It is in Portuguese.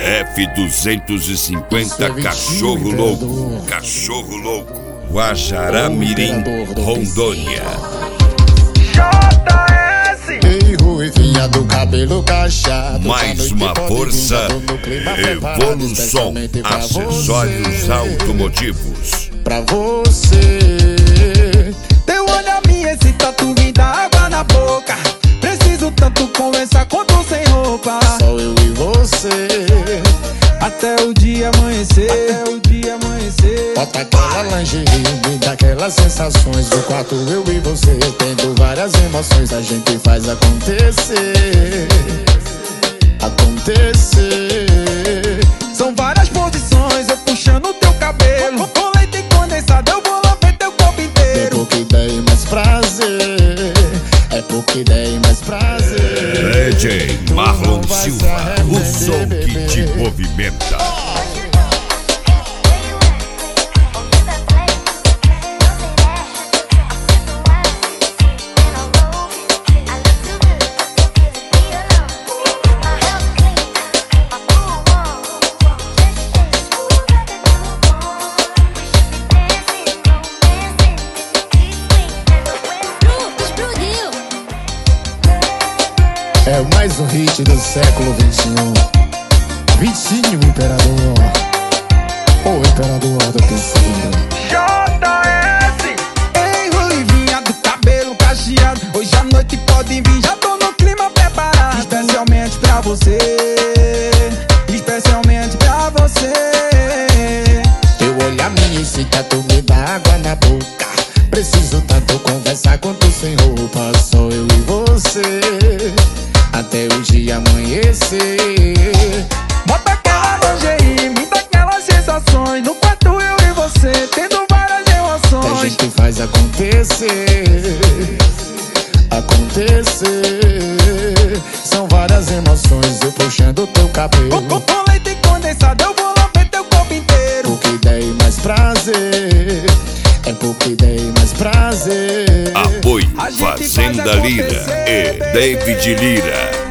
F250 Cachorro Louco, Cachorro Louco, Guajará-Mirim, Rondônia. Ei, ruivinha do cabelo cacheado. Mais uma força, Evolução, acessórios automotivos. Pra você, teu olho a mim, esse tatu me dá água na boca. Preciso tanto conversar quanto sem roupa. só eu e você. Até o dia amanhecer, até o dia amanhecer. Bota aquela lingerie, me dá aquelas sensações. No quarto eu e você, tendo várias emoções. A gente faz acontecer, acontecer. São várias posições, eu puxando teu cabelo. Com leite condensado eu vou lamber teu corpo É inteiro. porque dei mais prazer, é porque dei mais prazer. DJ Marlon Silva, o som que te movimenta. É mais um hit do século XXI. Vitinho, o imperador, o imperador do piscina. JS, ei, ruivinha do cabelo cacheado. Hoje à noite pode vir, já tô no clima preparado. Especialmente pra você, especialmente pra você. Teu olhar me incita, tu me dá água na boca. Preciso tanto conversar quanto sem roupa. Só eu e você, até o dia amanhecer. Bota aquela lingerie, me dá aquelas sensações. No quarto eu e você, tendo várias A emoções. gente faz acontecer, acontecer. São várias emoções, eu puxando teu cabelo. Com leite condensado eu vou lamber teu corpo inteiro. Porque dei mais prazer, é porque dei mais prazer. Apoio Fazenda Lira e David Lira.